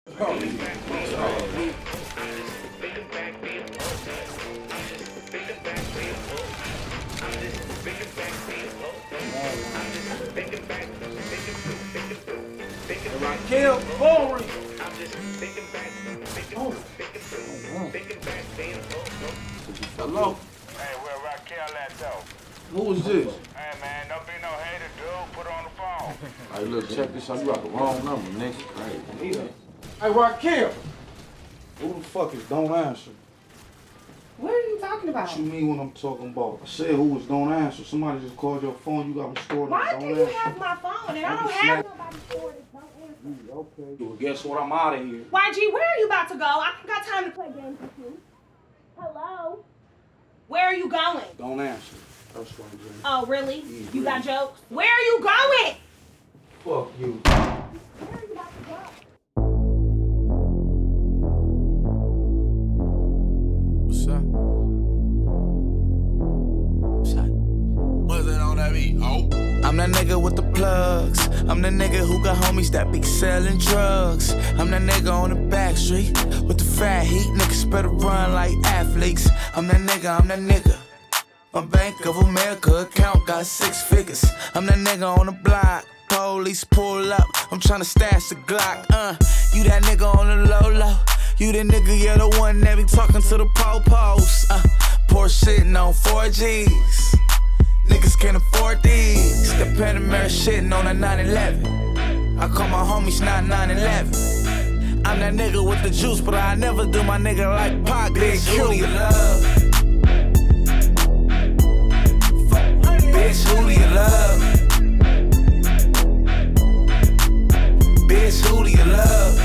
Kill Corey. Hello? Hey, where Raquel at though? Who is this? Hey man, don't be no hater, dude. Put her on the phone. Hey, look, check this out. You got the wrong number, nigga. Hey, Raquel. Who the fuck is don't answer? What are you talking about? What you mean when I'm talking about? I said who was don't answer. Somebody just called your phone. You got me stored. Why do you have my phone and I don't have nobody stored? Don't answer. Okay. Well, guess what? I'm out of here. YG, where are you about to go? I don't got time to play games with you. Hello? Where are you going? Don't answer. That's what I'm saying. Oh, really? Yeah, You got really. jokes? Where are you going? Fuck you. Where are you about to go? What's up? What's that on that beat? Oh. I'm that nigga with the plugs. I'm the nigga who got homies that be selling drugs. I'm that nigga on the back street with the fat heat. Niggas better run like athletes. I'm that nigga, I'm that nigga. My Bank of America account got 6 figures. I'm that nigga on the block. Police pull up. I'm tryna stash the Glock. You that nigga on the low. You the nigga, yeah, the one that be talking to the po-pos. Poor shitting on 4Gs. Niggas can't afford these. The Panamera shitting on a 911. I call my homies not 911. I'm that nigga with the juice, but I never do my nigga like Pac. Bitch, who do you love? Bitch, who do you love? Bitch, who do you love?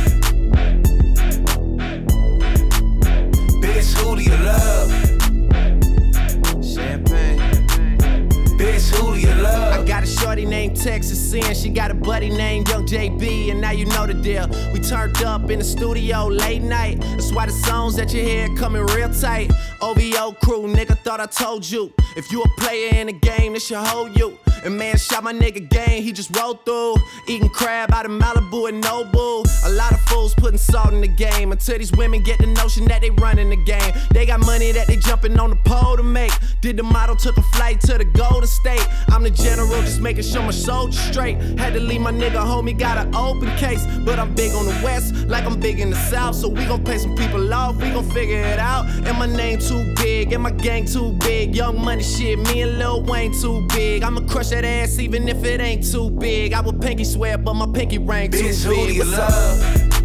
Bitch, who do you love? Champagne. Bitch, who do you love? I got a shorty named Texas Sin. She got a buddy named Young JB, and now you know the deal. We turned up in the studio late night. That's why the songs that you hear coming real tight. OVO crew, nigga, thought I told you. If you a player in the game, this should hold you. And man, shot my nigga game, he just rolled through. Eating crab out of Malibu and Nobu. A lot of fools putting salt in the game. Until these women get the notion that they running the game. They got money that they jumping on the pole to make. Did the model, took a flight to the Golden State. I'm the general, just making sure my soldiers straight. Had to leave my nigga homie, got an open case. But I'm big on the west, like I'm big in the south. So we gon' pay some people off, we gon' figure it out. And my name too big, and my gang too big. Young money shit, me and Lil Wayne too big. I'ma crush that ass even if it ain't too big. I would pinky swear, but my pinky ring too Bitch, big. who do you What's love?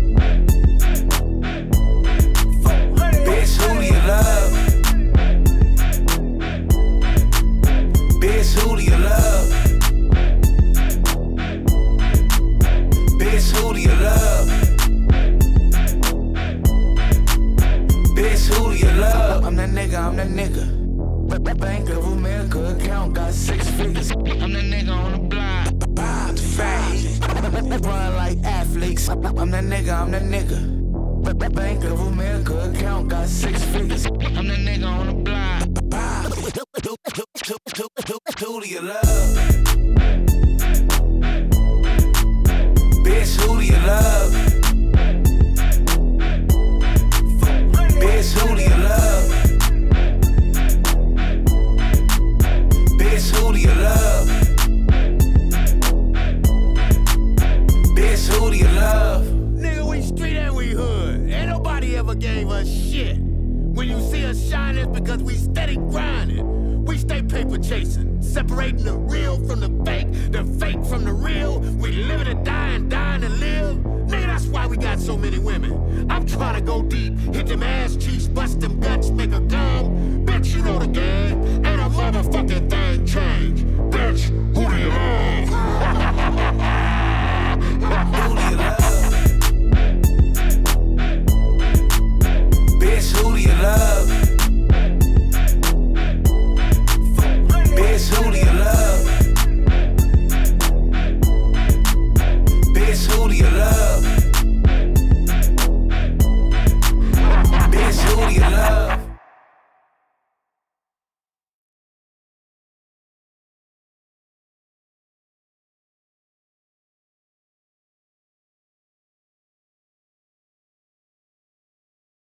Bitch, who do you love? Bitch, who do you love? Bitch, who do you love? Bitch, who do you love? I'm that nigga, I'm that nigga. Bank of America account got 6 figures. I'm that nigga on the block. The fat heat. Run like athletes. I'm that nigga, I'm that nigga. Bank of America account got 6 figures. I'm that nigga on the block. Who do you love? Bitch, who do you love? Bitch, who do you love? Bitch, who do you love? Bitch, who do you love? Nigga, we street and we hood. Ain't nobody ever gave us shit. When you see us shine, it's because we steady grinding. We stay paper chasing, separating the real from the fake from the real. We living to die and dying to live. Nigga, that's why we got so many women. I'm trying to go deep, hit them ass cheeks, bust them guts, make her come.